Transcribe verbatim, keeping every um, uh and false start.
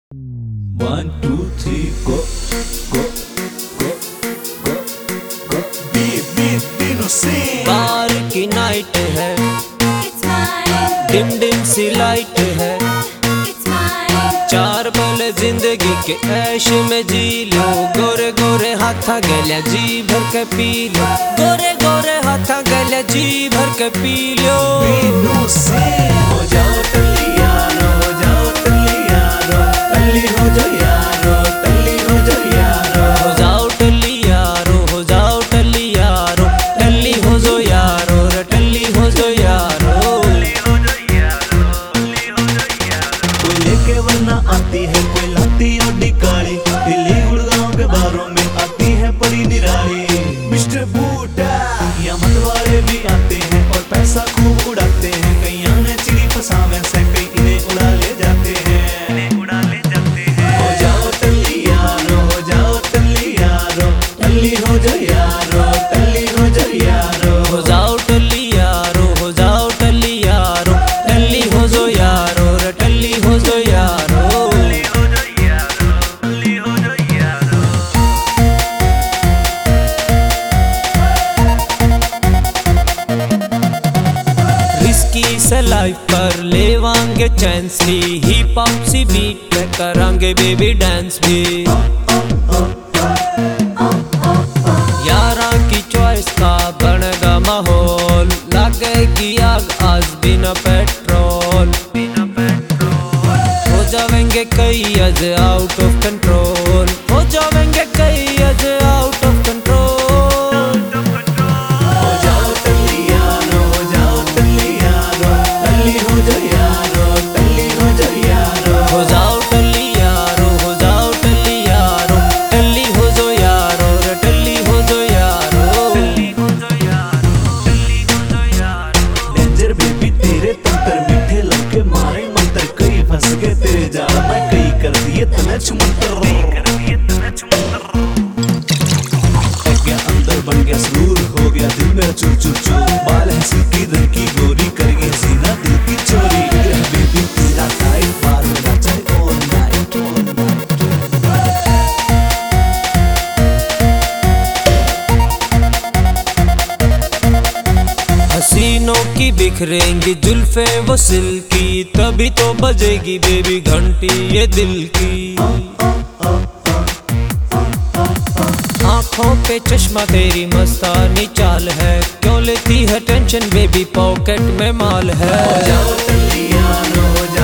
One, two, three, go, go, go, go, go. Beat, beat, तीनों से बार की night है, डिम डिम सी light है, चार पल जिंदगी के ऐश में जी लो। गोरे गोरे हाथा गल्या जी भर के पी लो, गोरे गोरे हाथा गल्या जी भर के पी लो। तीनों से हो जाओ टल्ली यारो, हो जाओ टल्ली यारो, टल्ली हो जाओ यारो, टल्ली हो जाओ यारो, हो जाओ टल्ली यारो, हो जाओ टल्ली यारो, टल्ली हो जो यारो, रे टल्ली हो जो यारो। कोई लेके वरना आती है, कोई लाती ओडी काली, दिल्ली गुड़गांव के बारों में आती है परी निराली। मिस्टर बूटा या मतवाले भी आते हैं और पैसा खूब उड़ाते हैं। कई आने चिड़ी फसावे से कई इन्हें उड़ा ले जाते हैं, उड़ा ले जाते हैं। हो जाओ टल्ली यारो, हो जाओ टल्ली यारो, टल्ली हो जाओ यारो, टल्ली हो जाओ यारो, हो जाओ टल्ली यारो, हो जाओ टल्ली यारो, टल्ली हो जो यारो, रे टल्ली हो जो यारो। रिस्की से लाइफ पर लेवांगे चांस भी, हिप हॉप सी बीट पे करांगे बेबी डांस भी। यारा की चॉइस का बनेगा माहौल, लगेगी आग आज बिना पेट्रोल। हो जाएंगे कई आज आउट ऑफ कंट्रोल, हो जाएंगे कई आज आउट ऑफ कंट्रोल। हो जाओ टल्ली यारो, हो जाओ टल्ली यारो, टल्ली हो जाओ यारो, टल्ली हो जाओ यारो, हो जाओ टल्ली यारो, हो जाओ टल्ली यारो, टल्ली हो जो यारो, रे टल्ली हो जो यारो, टल्ली हो जो यारो, टल्ली हो जो यारो। डेंजर बेबी तेरे तंत्र मीठे लगे मारे मंत्र, कई फंस गए तेरे जाल में, कई कर दिए तने छुमंतर, गया अंदर बन गया सुरूर, हो गया दिल मेरा चूर चूर चूर। बाल है सिल्की रंग की गोरी, करेगी हसीना दिल की चोरी। बेबी तेरा टाइट बार में नाचे all night, all night। हसीनों की बिखरेंगी जुल्फे वो सिल्की, तभी तो बजेगी बेबी घंटी ये दिल की। आंखों पे चश्मा तेरी मस्तानी चाल है, क्यों लेती है टेंशन बेबी पॉकेट में माल है। हो जाओ टल्ली यारो, हो